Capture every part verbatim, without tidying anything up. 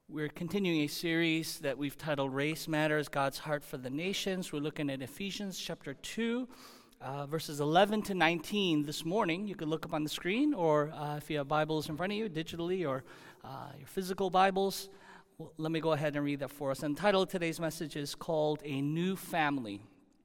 We're continuing a series that we've titled Race Matters, God's Heart for the Nations. We're looking at Ephesians chapter two, uh, verses eleven to nineteen this morning. You can look up on the screen, or uh, if you have Bibles in front of you, digitally, or uh, your physical Bibles. Well, let me go ahead and read that for us. And the title of today's message is called A New Family.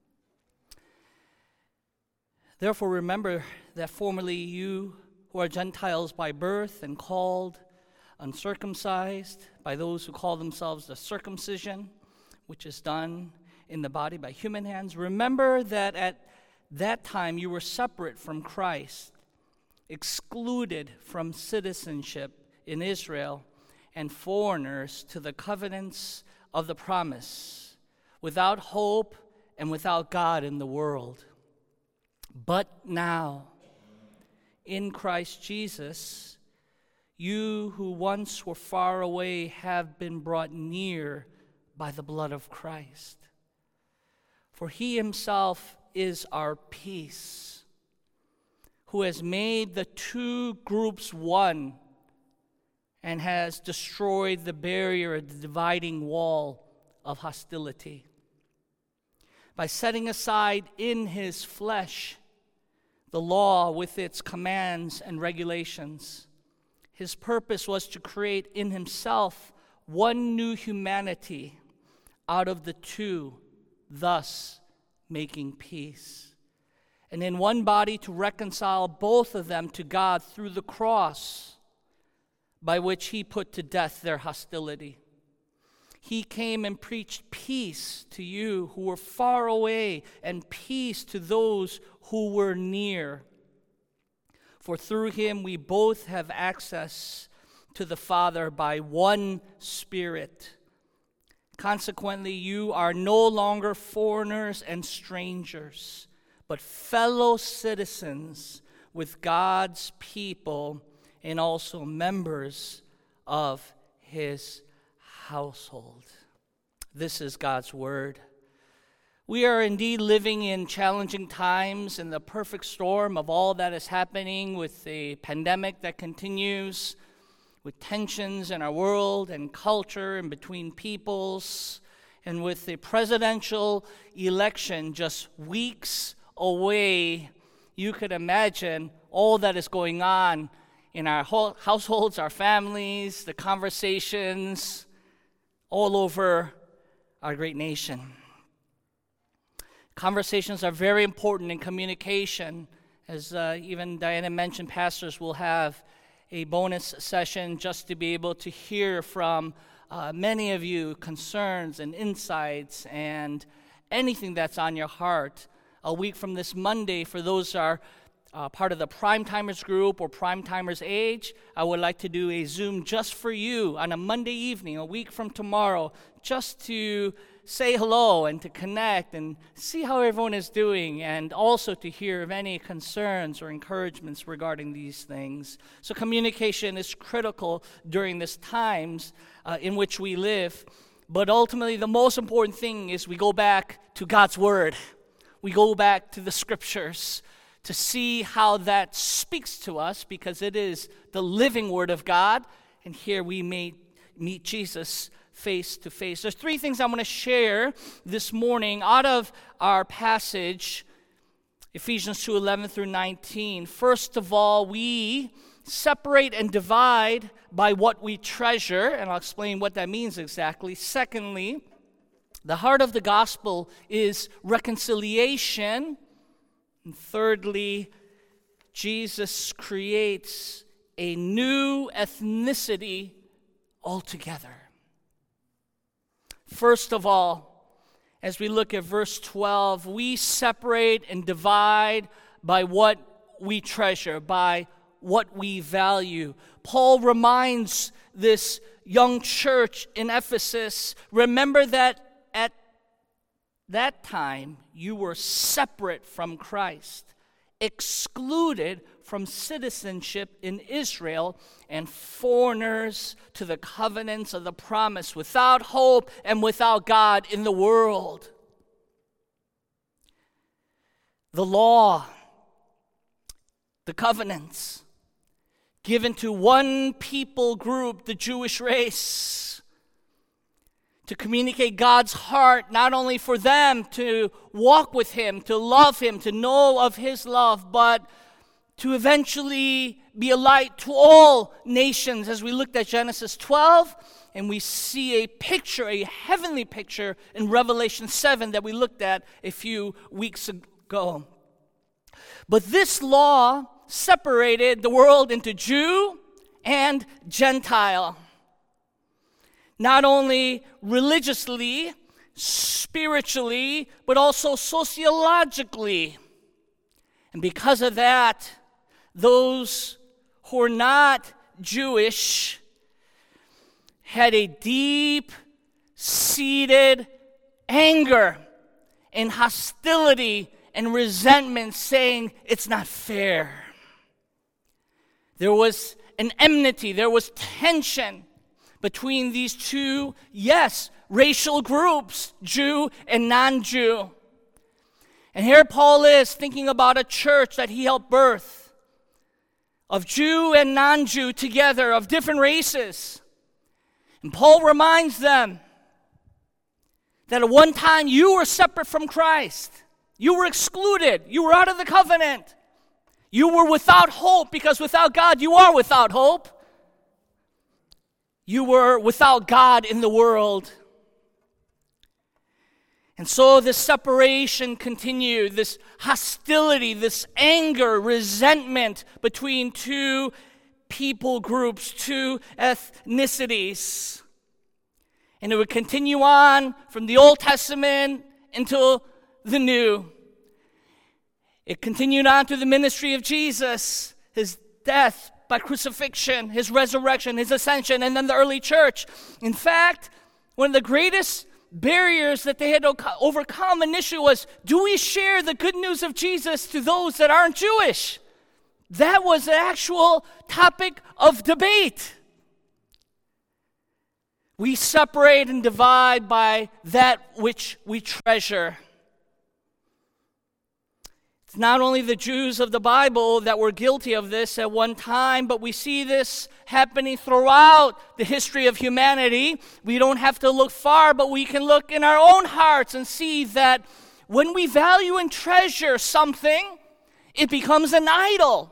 Therefore, remember that formerly you who are Gentiles by birth and called uncircumcised by those who call themselves the circumcision, which is done in the body by human hands. Remember that at that time you were separate from Christ, excluded from citizenship in Israel, and foreigners to the covenants of the promise, without hope and without God in the world. But now, in Christ Jesus, you who once were far away have been brought near by the blood of Christ. For he himself is our peace, who has made the two groups one and has destroyed the barrier, the dividing wall of hostility, by setting aside in his flesh the law with its commands and regulations. His purpose was to create in himself one new humanity out of the two, thus making peace. And in one body to reconcile both of them to God through the cross, by which he put to death their hostility. He came and preached peace to you who were far away, and peace to those who were near. For through him we both have access to the Father by one Spirit. Consequently, you are no longer foreigners and strangers, but fellow citizens with God's people and also members of his household. This is God's word. We are indeed living in challenging times in the perfect storm of all that is happening with the pandemic that continues, with tensions in our world and culture and between peoples, and with the presidential election just weeks away. You could imagine all that is going on in our whole households, our families, the conversations all over our great nation. Conversations are very important in communication. As uh, even Diana mentioned, pastors will have a bonus session just to be able to hear from uh, many of you concerns and insights and anything that's on your heart. A week from this Monday, for those who are uh, part of the Prime Timers group or Prime Timers Age, I would like to do a Zoom just for you on a Monday evening, a week from tomorrow, just to say hello and to connect and see how everyone is doing, and also to hear of any concerns or encouragements regarding these things. So communication is critical during these times uh, in which we live. But ultimately, the most important thing is we go back to God's Word. We go back to the Scriptures to see how that speaks to us, because it is the living Word of God. And here we may meet Jesus face to face. There's three things I want to share this morning out of our passage, Ephesians two eleven through nineteen. First of all, we separate and divide by what we treasure, and I'll explain what that means exactly. Secondly, the heart of the gospel is reconciliation. And thirdly, Jesus creates a new ethnicity altogether. First of all, as we look at verse twelve, we separate and divide by what we treasure, by what we value. Paul reminds this young church in Ephesus, remember that at that time you were separate from Christ, excluded from citizenship in Israel, and foreigners to the covenants of the promise, without hope and without God in the world. The law, the covenants, given to one people group, the Jewish race, to communicate God's heart, not only for them to walk with him, to love him, to know of his love, but to eventually be a light to all nations. As we looked at Genesis twelve, and we see a picture, a heavenly picture in Revelation seven that we looked at a few weeks ago. But this law separated the world into Jew and Gentile. Not only religiously, spiritually, but also sociologically. And because of that, those who are not Jewish had a deep-seated anger and hostility and resentment, saying it's not fair. There was an enmity, there was tension between these two, yes, racial groups, Jew and non-Jew. And here Paul is thinking about a church that he helped birth, of Jew and non-Jew together, of different races. And Paul reminds them that at one time you were separate from Christ. You were excluded. You were out of the covenant. You were without hope, because without God you are without hope. You were without God in the world. And so this separation continued, this hostility, this anger, resentment between two people groups, two ethnicities. And it would continue on from the Old Testament until the New. It continued on through the ministry of Jesus, his death by crucifixion, his resurrection, his ascension, and then the early church. In fact, one of the greatest barriers that they had to overcome initially was, do we share the good news of Jesus to those that aren't Jewish? That was the actual topic of debate. We separate and divide by that which we treasure. It's not only the Jews of the Bible that were guilty of this at one time, but we see this happening throughout the history of humanity. We don't have to look far, but we can look in our own hearts and see that when we value and treasure something, it becomes an idol.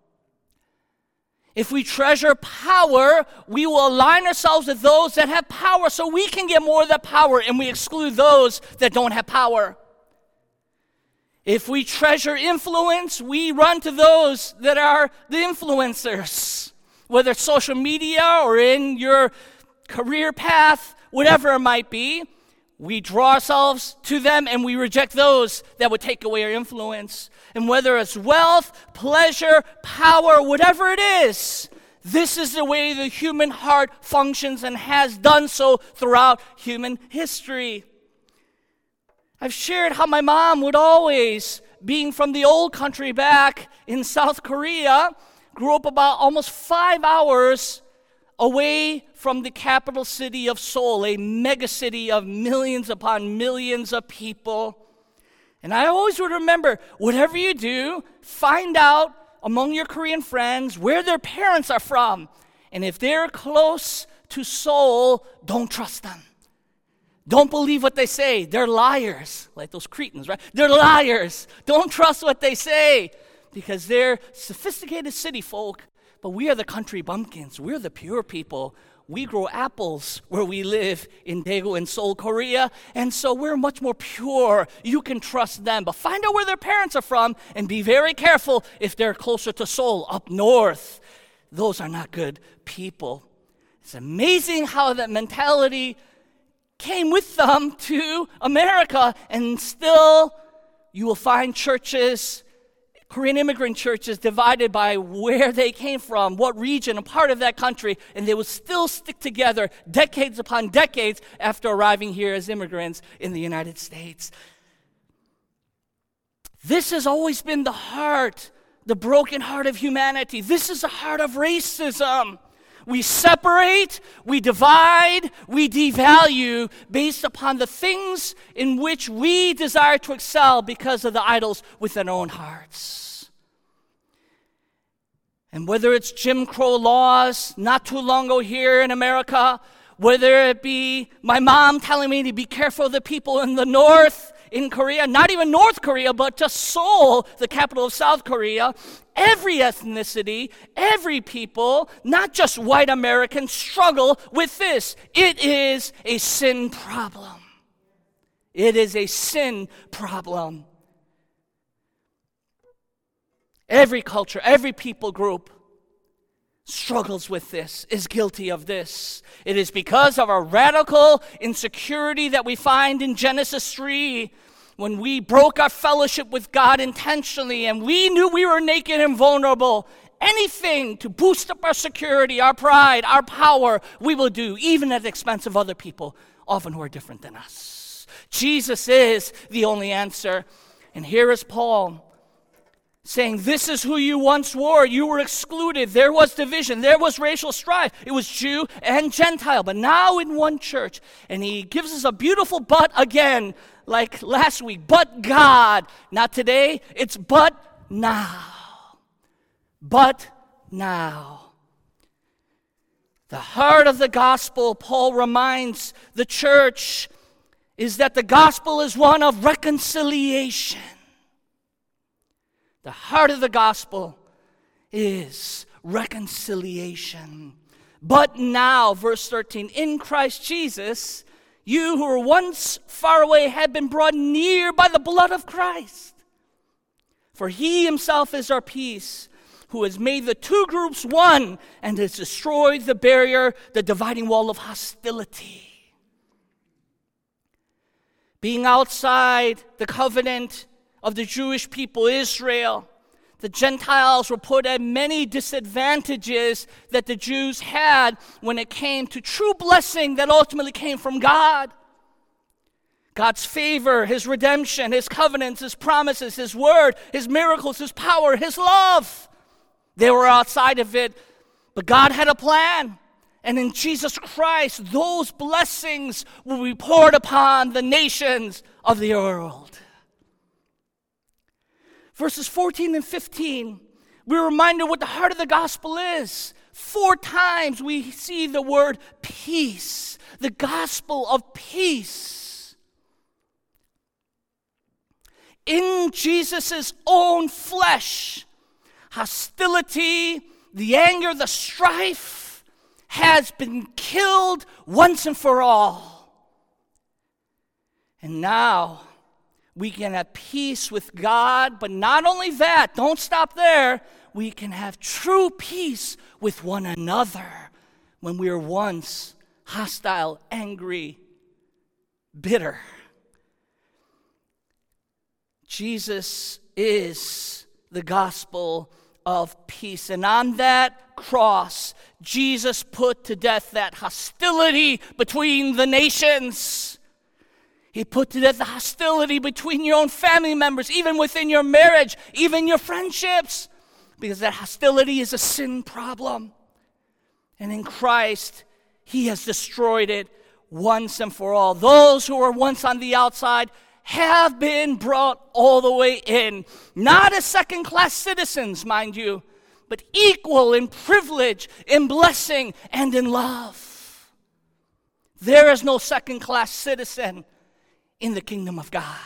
If we treasure power, we will align ourselves with those that have power so we can get more of that power, and we exclude those that don't have power. If we treasure influence, we run to those that are the influencers, whether it's social media or in your career path, whatever it might be. We draw ourselves to them and we reject those that would take away our influence. And whether it's wealth, pleasure, power, whatever it is, this is the way the human heart functions and has done so throughout human history. I've shared how my mom would always, being from the old country back in South Korea, grew up about almost five hours away from the capital city of Seoul, a mega city of millions upon millions of people. And I always would remember, whatever you do, find out among your Korean friends where their parents are from. And if they're close to Seoul, don't trust them. Don't believe what they say. They're liars, like those Cretans, right? They're liars. Don't trust what they say, because they're sophisticated city folk, but we are the country bumpkins. We're the pure people. We grow apples where we live in Daegu and Seoul, Korea, and so we're much more pure. You can trust them, but find out where their parents are from and be very careful if they're closer to Seoul, up north. Those are not good people. It's amazing how that mentality came with them to America, and still you will find churches, Korean immigrant churches, divided by where they came from, what region, a part of that country, and they will still stick together decades upon decades after arriving here as immigrants in the United States. This has always been the heart, the broken heart of humanity. This is the heart of racism. We separate, we divide, we devalue based upon the things in which we desire to excel because of the idols within our own hearts. And whether it's Jim Crow laws not too long ago here in America, whether it be my mom telling me to be careful of the people in the north, in Korea, not even North Korea, but just Seoul, the capital of South Korea. Every ethnicity, every people, not just white Americans, struggle with this. It is a sin problem. It is a sin problem. Every culture, every people group struggles with this, is guilty of this. It is because of our radical insecurity that we find in Genesis three, when we broke our fellowship with God intentionally and we knew we were naked and vulnerable. Anything to boost up our security, our pride, our power, we will do, even at the expense of other people, often who are different than us. Jesus is the only answer. And here is Paul saying, this is who you once were. You were excluded. There was division. There was racial strife. It was Jew and Gentile, but now in one church. And he gives us a beautiful but again, like last week. But God. Not today. It's but now. But now. The heart of the gospel, Paul reminds the church, is that the gospel is one of reconciliation. The heart of the gospel is reconciliation. But now, verse thirteen, in Christ Jesus, you who were once far away have been brought near by the blood of Christ. For he himself is our peace, who has made the two groups one and has destroyed the barrier, the dividing wall of hostility. Being outside the covenant of the Jewish people, Israel, the Gentiles were put at many disadvantages that the Jews had when it came to true blessing that ultimately came from God. God's favor, His redemption, His covenants, His promises, His word, His miracles, His power, His love. They were outside of it, but God had a plan. And in Jesus Christ, those blessings will be poured upon the nations of the world. Verses fourteen and fifteen, we're reminded what the heart of the gospel is. Four times we see the word peace, the gospel of peace. In Jesus' own flesh, hostility, the anger, the strife has been killed once and for all. And now we can have peace with God, but not only that, don't stop there. We can have true peace with one another when we were once hostile, angry, bitter. Jesus is the gospel of peace. And on that cross, Jesus put to death that hostility between the nations. He put to death the hostility between your own family members, even within your marriage, even your friendships, because that hostility is a sin problem. And in Christ, He has destroyed it once and for all. Those who were once on the outside have been brought all the way in, not as second-class citizens, mind you, but equal in privilege, in blessing, and in love. There is no second-class citizen in the kingdom of God.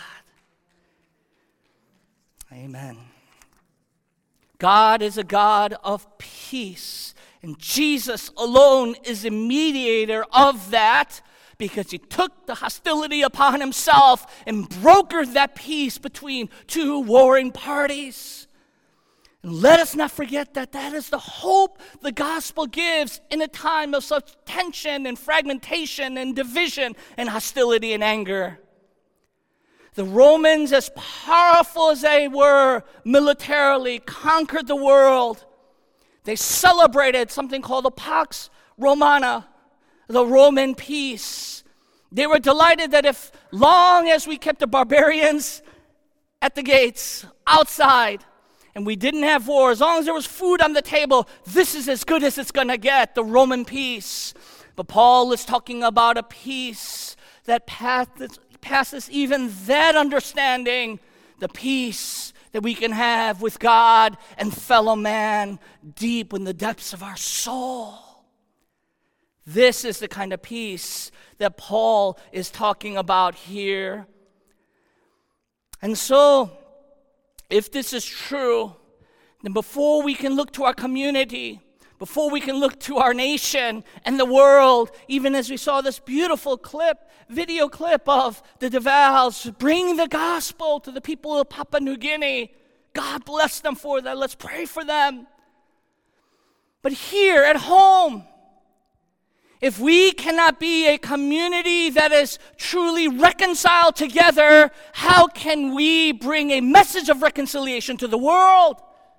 Amen. God is a God of peace, and Jesus alone is a mediator of that, because He took the hostility upon Himself and brokered that peace between two warring parties. And let us not forget that that is the hope the gospel gives in a time of such tension and fragmentation and division and hostility and anger. The Romans, as powerful as they were militarily, conquered the world. They celebrated something called the Pax Romana, the Roman peace. They were delighted that if long as we kept the barbarians at the gates, outside, and we didn't have war, as long as there was food on the table, this is as good as it's going to get, the Roman peace. But Paul is talking about a peace that passes, passes even that understanding, the peace that we can have with God and fellow man deep in the depths of our soul. This is the kind of peace that Paul is talking about here. And so, if this is true, then before we can look to our community, before we can look to our nation and the world, even as we saw this beautiful clip, video clip of the DeVals bringing the gospel to the people of Papua New Guinea. God bless them for that. Let's pray for them. But here at home, if we cannot be a community that is truly reconciled together, how can we bring a message of reconciliation to the world?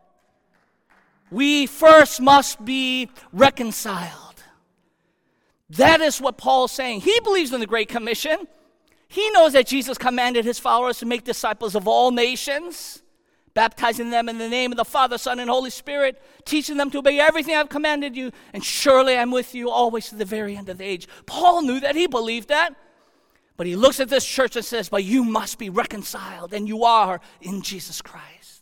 We first must be reconciled. That is what Paul is saying. He believes in the Great Commission. He knows that Jesus commanded his followers to make disciples of all nations, baptizing them in the name of the Father, Son, and Holy Spirit, teaching them to obey everything I've commanded you, and surely I'm with you always to the very end of the age. Paul knew that. He believed that. But he looks at this church and says, but you must be reconciled, and you are in Jesus Christ.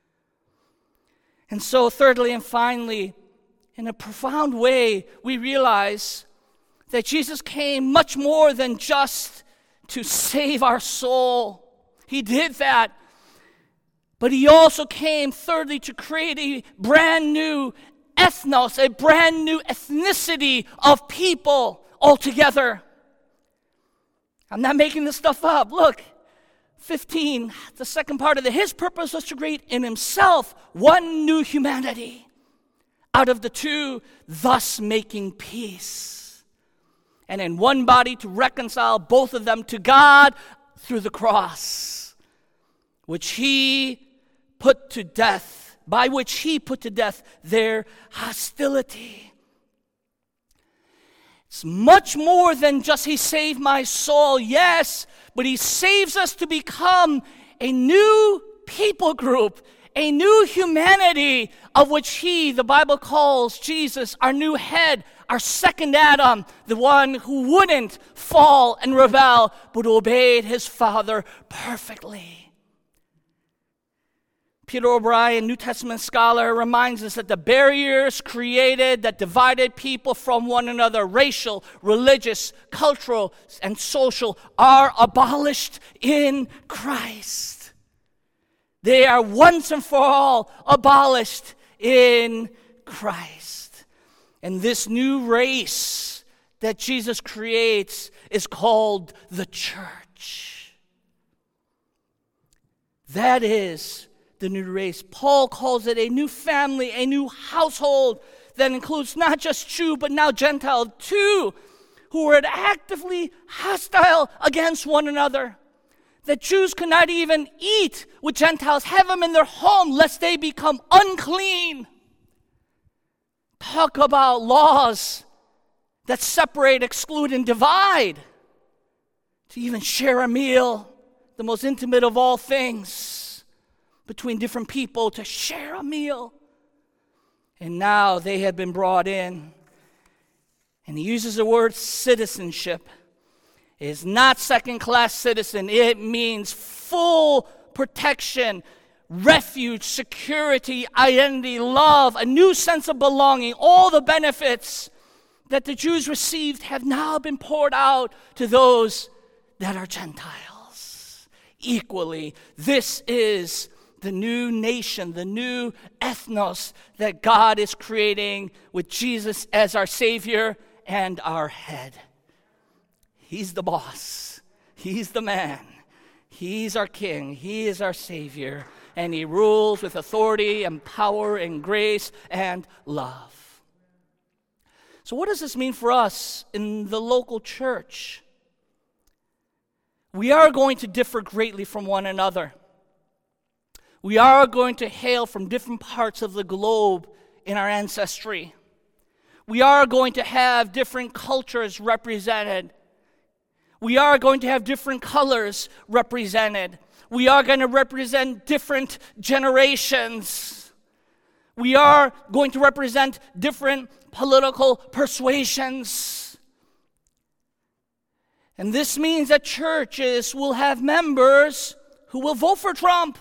And so thirdly and finally, in a profound way, we realize that Jesus came much more than just to save our soul. He did that. But he also came, thirdly, to create a brand new ethnos, a brand new ethnicity of people altogether. I'm not making this stuff up. Look, fifteen, the second part of it, his purpose was to create in himself one new humanity out of the two, thus making peace. And in one body to reconcile both of them to God through the cross, which he put to death, by which he put to death their hostility. It's much more than just he saved my soul, yes, but he saves us to become a new people group, a new humanity of which he, the Bible calls Jesus, our new head, our second Adam, the one who wouldn't fall and rebel, but obeyed his Father perfectly. Peter O'Brien, New Testament scholar, reminds us that the barriers created that divided people from one another, racial, religious, cultural, and social, are abolished in Christ. They are once and for all abolished in Christ. And this new race that Jesus creates is called the church. That is the new race. Paul calls it a new family, a new household that includes not just Jew, but now Gentile too, who are actively hostile against one another. That Jews could not even eat with Gentiles, have them in their home, lest they become unclean. Talk about laws that separate, exclude, and divide. To even share a meal, the most intimate of all things, between different people, to share a meal. And now they had been brought in. And he uses the word citizenship. It is not second-class citizen. It means full protection, refuge, security, identity, love, a new sense of belonging. All the benefits that the Jews received have now been poured out to those that are Gentiles. Equally, this is the new nation, the new ethnos that God is creating with Jesus as our Savior and our head. He's the boss. He's the man. He's our King. He is our Savior. And he rules with authority and power and grace and love. So what does this mean for us in the local church? We are going to differ greatly from one another. We are going to hail from different parts of the globe in our ancestry. We are going to have different cultures represented. We are going to have different colors represented. We are going to represent different generations. We are going to represent different political persuasions. And this means that churches will have members who will vote for Trump,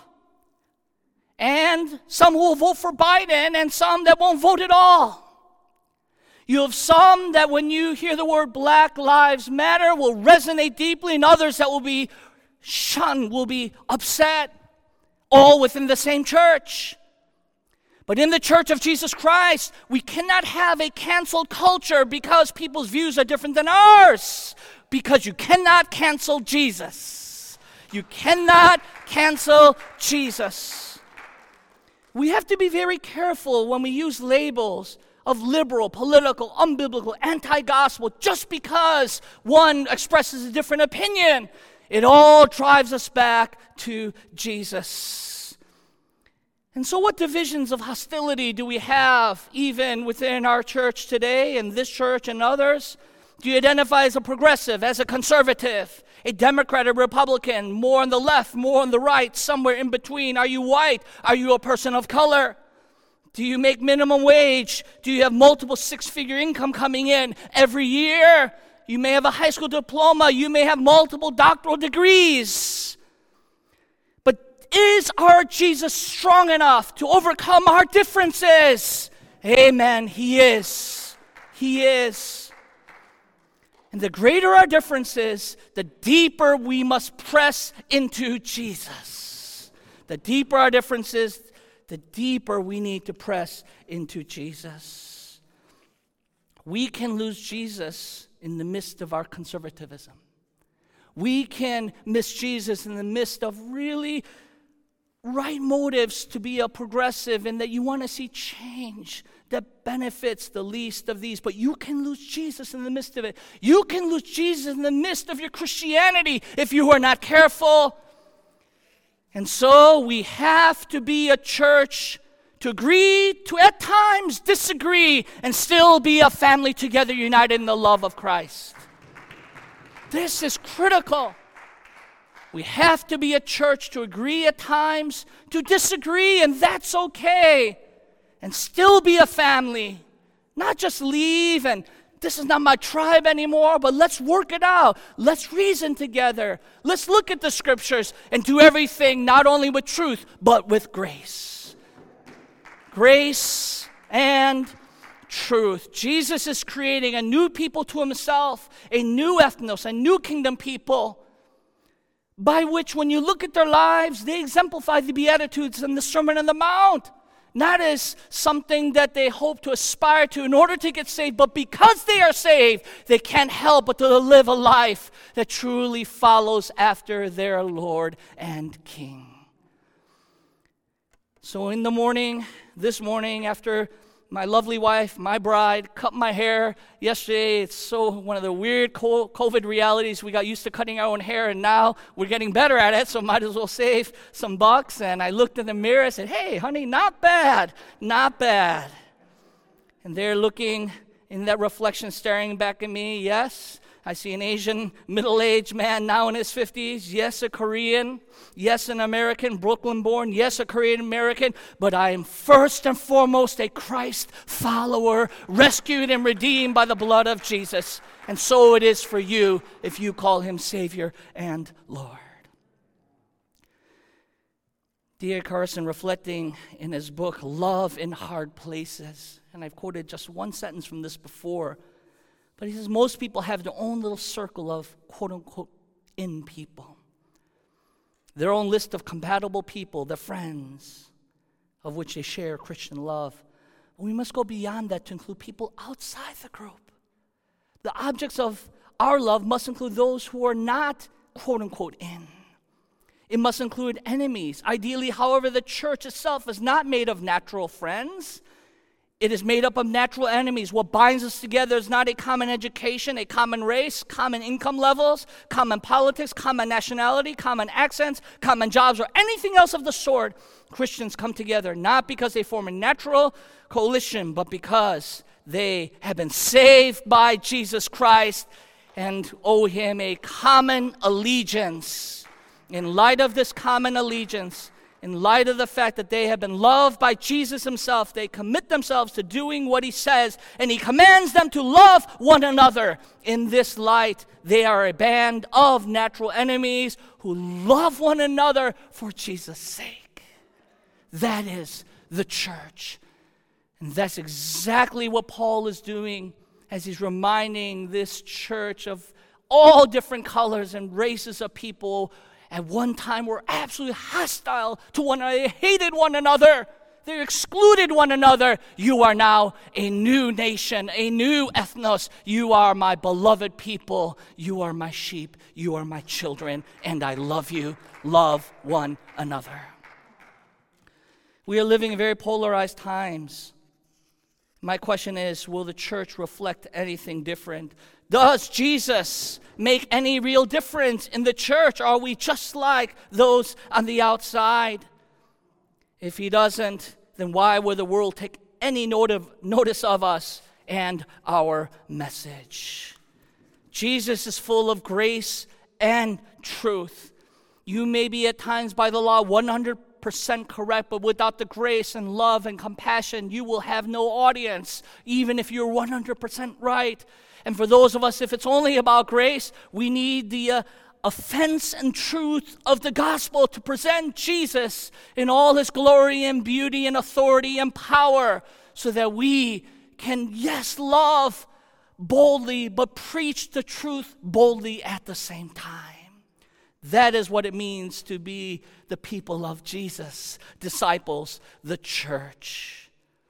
and some who will vote for Biden, and some that won't vote at all. You have some that when you hear the word Black Lives Matter will resonate deeply, and others that will be shunned, will be upset, all within the same church. But in the Church of Jesus Christ, we cannot have a canceled culture because people's views are different than ours. Because you cannot cancel Jesus. You cannot cancel Jesus. We have to be very careful when we use labels of liberal, political, unbiblical, anti-gospel, just because one expresses a different opinion. It all drives us back to Jesus. And so what divisions of hostility do we have even within our church today, and this church and others? Do you identify as a progressive, as a conservative, a Democrat, a Republican, more on the left, more on the right, somewhere in between? Are you white? Are you a person of color? Do you make minimum wage? Do you have multiple six-figure income coming in every year? You may have a high school diploma. You may have multiple doctoral degrees. But is our Jesus strong enough to overcome our differences? Amen. He is. He is. And the greater our differences, the deeper we must press into Jesus. The deeper our differences, the deeper we need to press into Jesus. We can lose Jesus in the midst of our conservatism. We can miss Jesus in the midst of really right motives to be a progressive and that you want to see change that benefits the least of these. But you can lose Jesus in the midst of it. You can lose Jesus in the midst of your Christianity if you are not careful. And so we have to be a church to agree, to at times disagree, and still be a family together united in the love of Christ. This is critical. We have to be a church to agree at times, to disagree, and that's okay, and still be a family. Not just leave and this is not my tribe anymore, but let's work it out. Let's reason together. Let's look at the scriptures and do everything not only with truth, but with grace. Grace and truth. Jesus is creating a new people to himself, a new ethnos, a new kingdom people, by which when you look at their lives, they exemplify the Beatitudes and the Sermon on the Mount. Not as something that they hope to aspire to in order to get saved, but because they are saved, they can't help but to live a life that truly follows after their Lord and King. So in the morning, this morning, after my lovely wife, my bride, cut my hair yesterday. It's so one of the weird COVID realities. We got used to cutting our own hair, and now we're getting better at it, so might as well save some bucks. And I looked in the mirror and said, hey, honey, not bad, not bad. And they're looking in that reflection, staring back at me. Yes, I see an Asian middle-aged man now in his fifties. Yes, a Korean. Yes, an American, Brooklyn-born. Yes, a Korean-American. But I am first and foremost a Christ follower, rescued and redeemed by the blood of Jesus. And so it is for you if you call him Savior and Lord. D A Carson, reflecting in his book, Love in Hard Places, and I've quoted just one sentence from this before, but he says most people have their own little circle of quote-unquote in people. Their own list of compatible people, their friends, of which they share Christian love. But we must go beyond that to include people outside the group. The objects of our love must include those who are not quote-unquote in. It must include enemies. Ideally, however, the church itself is not made of natural friends. It is made up of natural enemies. What binds us together is not a common education, a common race, common income levels, common politics, common nationality, common accents, common jobs, or anything else of the sort. Christians come together not because they form a natural coalition, but because they have been saved by Jesus Christ and owe him a common allegiance. In light of this common allegiance, in light of the fact that they have been loved by Jesus himself, they commit themselves to doing what he says, and he commands them to love one another. In this light, they are a band of natural enemies who love one another for Jesus' sake. That is the church. And that's exactly what Paul is doing as he's reminding this church of all different colors and races of people. At one time were absolutely hostile to one another. They hated one another. They excluded one another. You are now a new nation, a new ethnos. You are my beloved people. You are my sheep. You are my children. And I love you. Love one another. We are living in very polarized times. My question is, will the church reflect anything different? Does Jesus make any real difference in the church? Are we just like those on the outside? If he doesn't, then why would the world take any note of, notice of us and our message? Jesus is full of grace and truth. You may be at times by the law one hundred percent correct, but without the grace and love and compassion, you will have no audience, even if you're one hundred percent right. And for those of us, if it's only about grace, we need the uh, offense and truth of the gospel to present Jesus in all his glory and beauty and authority and power, so that we can, yes, love boldly, but preach the truth boldly at the same time. That is what it means to be the people of Jesus, disciples, the church.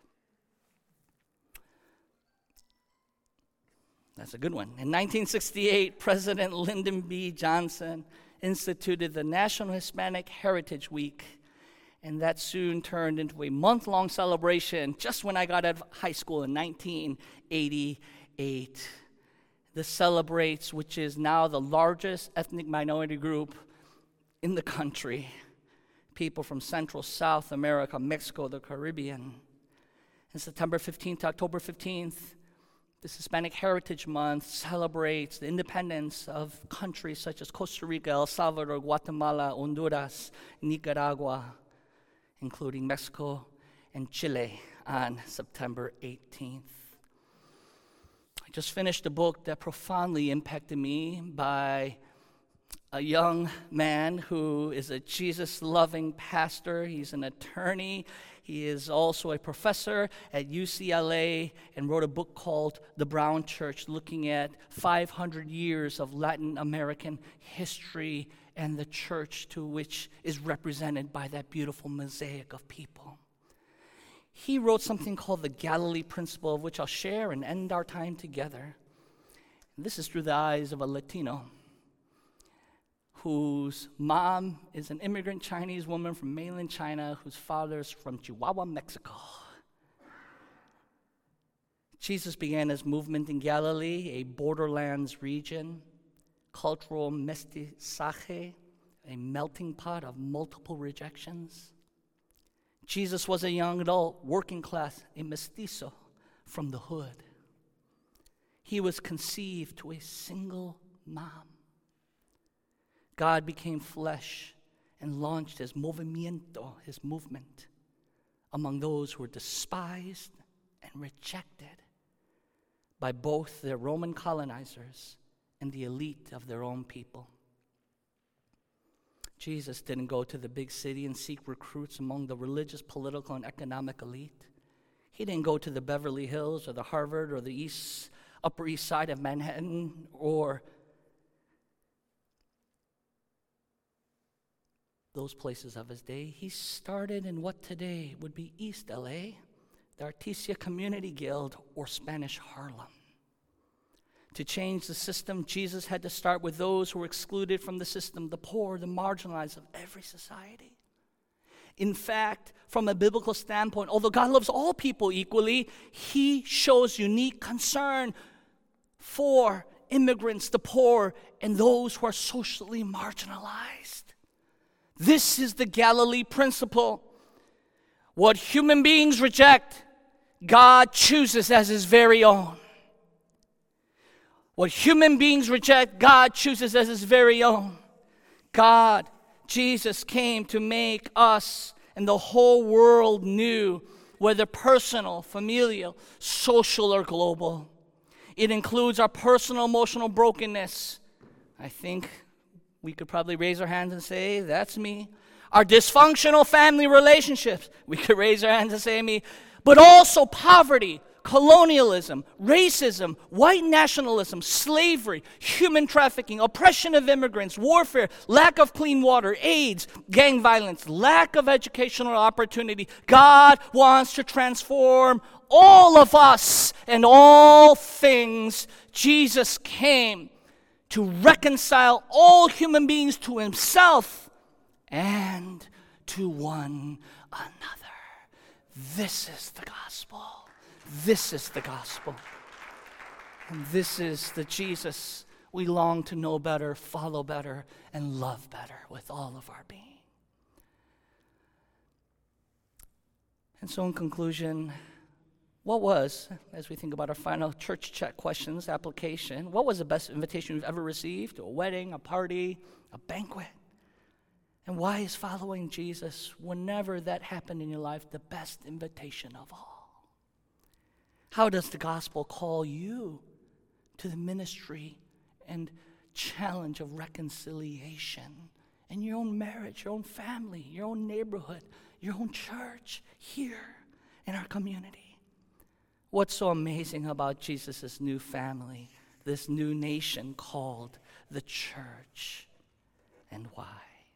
That's a good one. In nineteen sixty-eight, President Lyndon B. Johnson instituted the National Hispanic Heritage Week, and that soon turned into a month-long celebration just when I got out of high school in nineteen eighty-eight. This celebrates, which is now the largest ethnic minority group in the country, people from Central, South America, Mexico, the Caribbean. And September fifteenth to October fifteenth, this Hispanic Heritage Month celebrates the independence of countries such as Costa Rica, El Salvador, Guatemala, Honduras, Nicaragua, including Mexico and Chile on September eighteenth. I just finished a book that profoundly impacted me by a young man who is a Jesus-loving pastor. He's an attorney. He is also a professor at U C L A and wrote a book called The Brown Church, looking at five hundred years of Latin American history and the church to which is represented by that beautiful mosaic of people. He wrote something called the Galilee Principle, of which I'll share and end our time together. And this is through the eyes of a Latino whose mom is an immigrant Chinese woman from mainland China, whose father is from Chihuahua, Mexico. Jesus began his movement in Galilee, a borderlands region, cultural mestizaje, a melting pot of multiple rejections. Jesus was a young adult, working class, a mestizo from the hood. He was conceived to a single mom. God became flesh and launched his movimiento, his movement, among those who were despised and rejected by both their Roman colonizers and the elite of their own people. Jesus didn't go to the big city and seek recruits among the religious, political, and economic elite. He didn't go to the Beverly Hills or the Harvard or the East, Upper East Side of Manhattan or those places of his day. He started in what today would be East L A, the Artesia Community Guild, or Spanish Harlem. To change the system, Jesus had to start with those who were excluded from the system, the poor, the marginalized of every society. In fact, from a biblical standpoint, although God loves all people equally, he shows unique concern for immigrants, the poor, and those who are socially marginalized. This is the Galilee principle. What human beings reject, God chooses as his very own. What human beings reject, God chooses as his very own. God, Jesus, came to make us and the whole world new, whether personal, familial, social, or global. It includes our personal emotional brokenness. I think we could probably raise our hands and say, that's me. Our dysfunctional family relationships. We could raise our hands and say, me. but also poverty, colonialism, racism, white nationalism, slavery, human trafficking, oppression of immigrants, warfare, lack of clean water, AIDS, gang violence, lack of educational opportunity. God wants to transform all of us and all things. Jesus came to reconcile all human beings to himself and to one another. This is the gospel. This is the gospel. And this is the Jesus we long to know better, follow better, and love better with all of our being. And so in conclusion, what was, as we think about our final church check questions, application, what was the best invitation you've ever received? To a wedding, a party, a banquet? And why is following Jesus, whenever that happened in your life, the best invitation of all? How does the gospel call you to the ministry and challenge of reconciliation in your own marriage, your own family, your own neighborhood, your own church, here in our community? What's so amazing about Jesus' new family, this new nation called the church, and why?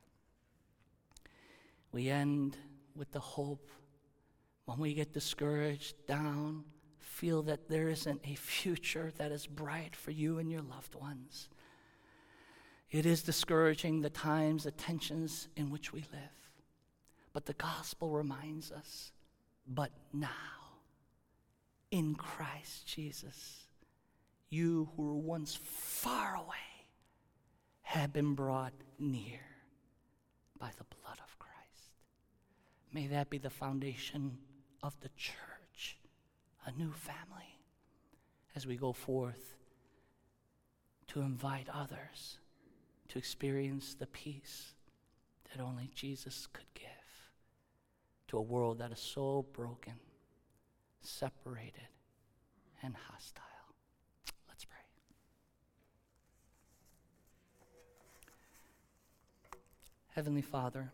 We end with the hope when we get discouraged, down, feel that there isn't a future that is bright for you and your loved ones. It is discouraging, the times, the tensions in which we live. But the gospel reminds us, but now, in Christ Jesus, you who were once far away have been brought near by the blood of Christ. May that be the foundation of the church, a new family, as we go forth to invite others to experience the peace that only Jesus could give to a world that is so broken, separated, and hostile. Let's pray. Heavenly Father,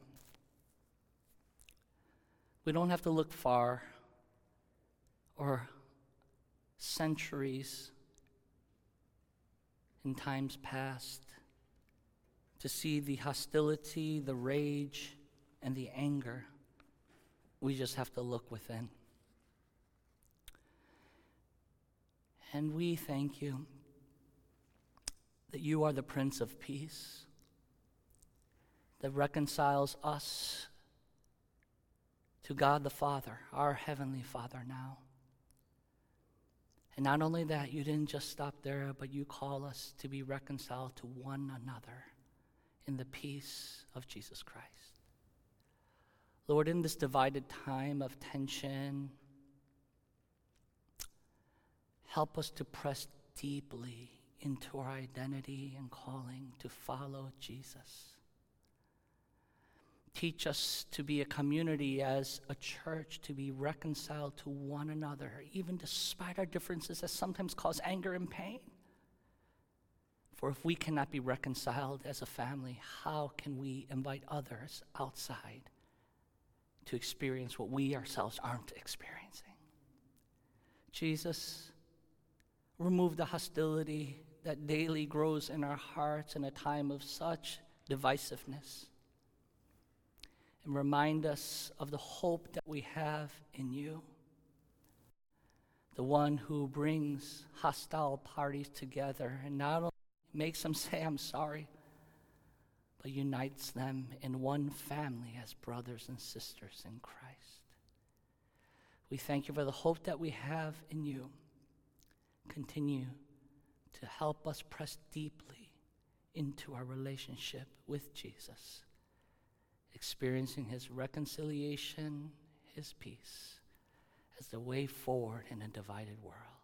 we don't have to look far or centuries in times past to see the hostility, the rage, and the anger. We just have to look within. And we thank you that you are the Prince of Peace, that reconciles us to God the Father, our Heavenly Father now. And not only that, you didn't just stop there, but you call us to be reconciled to one another in the peace of Jesus Christ. Lord, in this divided time of tension, help us to press deeply into our identity and calling to follow Jesus. Teach us to be a community as a church, to be reconciled to one another, even despite our differences that sometimes cause anger and pain. For if we cannot be reconciled as a family, how can we invite others outside to experience what we ourselves aren't experiencing? Jesus, remove the hostility that daily grows in our hearts in a time of such divisiveness. And remind us of the hope that we have in you, the one who brings hostile parties together and not only makes them say, I'm sorry, but unites them in one family as brothers and sisters in Christ. We thank you for the hope that we have in you. Continue to help us press deeply into our relationship with Jesus, experiencing his reconciliation, his peace, as the way forward in a divided world.